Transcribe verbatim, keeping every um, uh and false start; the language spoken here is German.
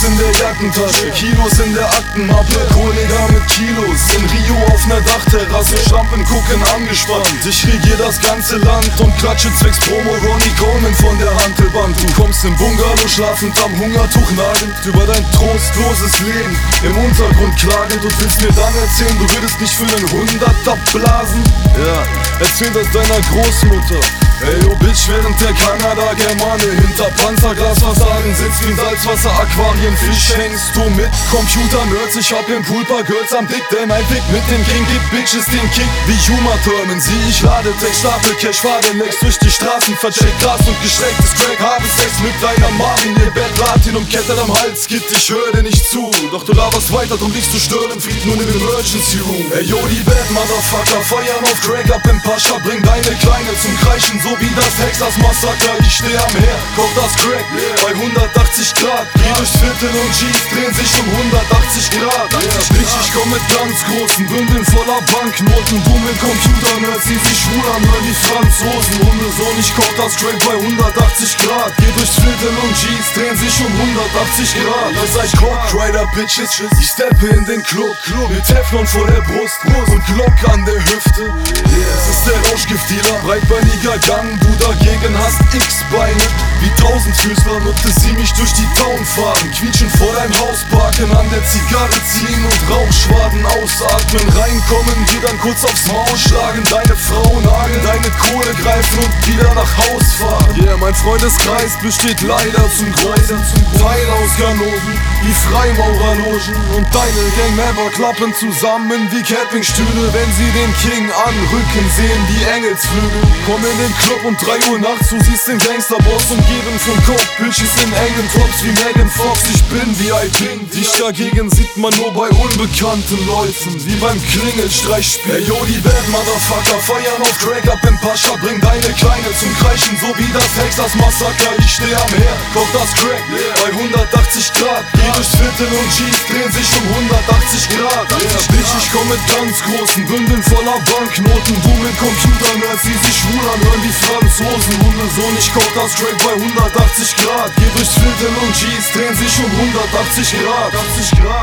in der Jackentasche, Kilos in der Aktenmappe, Kollege mit Kilos, in Rio auf ner Dachterrasse, Schlampen gucken angespannt. Ich regier das ganze Land und klatsche zwecks Promo Ronnie Coleman von der Hantelbank. Du kommst im Bungalow schlafend am Hungertuch nagend, über dein trostloses Leben im Untergrund klagend, und willst mir dann erzählen, du würdest nicht für nen Hundert abblasen? Ja, erzähl das deiner Großmutter. Ey yo Bitch, während der Kanada-Germane hinter Panzerglasfassaden sitzt wie ein Salzwasser-Aquarienfisch, hängst du mit Computer-Nerds. Ich hab im Pool paar Girls am Dick, denn ein Pick mit den King gibt Bitches den Kick wie Uma Thurman. Sieh, ich lade Text, Stapel Cash, fahr den Lex durch die Straßen, vercheckt Gras und geschrecktes Crack, habe Sex mit deiner Mom in ihr Bett, Platin umkettet am Hals, Kid, ich höre dir nicht zu, doch du laberst weiter, drum dich zu stören, Fried nun im Emergency Room. Ey yo, die Bad Motherfucker feiern auf Crack ab im Pascha, bring deine Kleine zum Kreischen, so wie das Texas Massaker. Ich steh am Herd, koch das Crack bei hundertachtzig Grad, geh durchs Viertel und Jeans drehen sich um hundertachtzig Grad. Sprich, ich komm mit ganz großen Bündeln voller Banknoten, du mit Computer-Nerds, die sich schwul anhören wie Franzosen. Hundesohn, ich koch das Crack bei hundertachtzig Grad, geh durchs Viertel und Jeans drehen sich um hundertachtzig Grad. Ihr seid Cockrider Bitches, ich steppe in den Club mit Teflon vor der Brust und Glock an der Hüfte. Es ist der Rauschgiftdealer, breitbeiniger Gang, du dagegen hast X-Beine wie Tausendfüßler, nutzte sie mich durch die Town fahren, quietschen vor dein Haus parken, an der Zigarre ziehen und Rauchschwaden ausatmen, reinkommen, dir dann kurz aufs Maul schlagen, deine Frau nageln, deine Kohle greifen und wieder nach Haus fahren. Yeah, mein Freundeskreis besteht leider zum Großen Teil aus Ganoven wie Freimaurerlogen, und deine Gang-Member klappen zusammen wie Campingstühle, wenn sie den King anrücken, sehen die Engelsflügel. Komm in den Club um drei Uhr nachts, du siehst den Gangsterboss umgeben von Coke, Bitches in engen Tops wie Megan Fox. Ich bin wie ein King, dich dagegen sieht man nur bei unbekannten Leuten, wie beim Klingelstreichspiel. Ey yo, die Bad Motherfucker feiern auf Crack ab im Pascha, bring deine Kleine zum Kreischen, so wie das Texas Massaker. Ich steh am Herd, koch das Crack bei hundertachtzig Grad, geh durchs Viertel und Jeans drehen sich um hundertachtzig Grad. Bitch, ich komm mit ganz großen Bündeln voller Banknoten, du mit Computer-Nerds, die sich schwul anhören wie Franzosen. Hundesohn, ich koch das Crack bei hundertachtzig Grad, geh durchs Viertel und Jeans drehen sich um hundertachtzig Grad.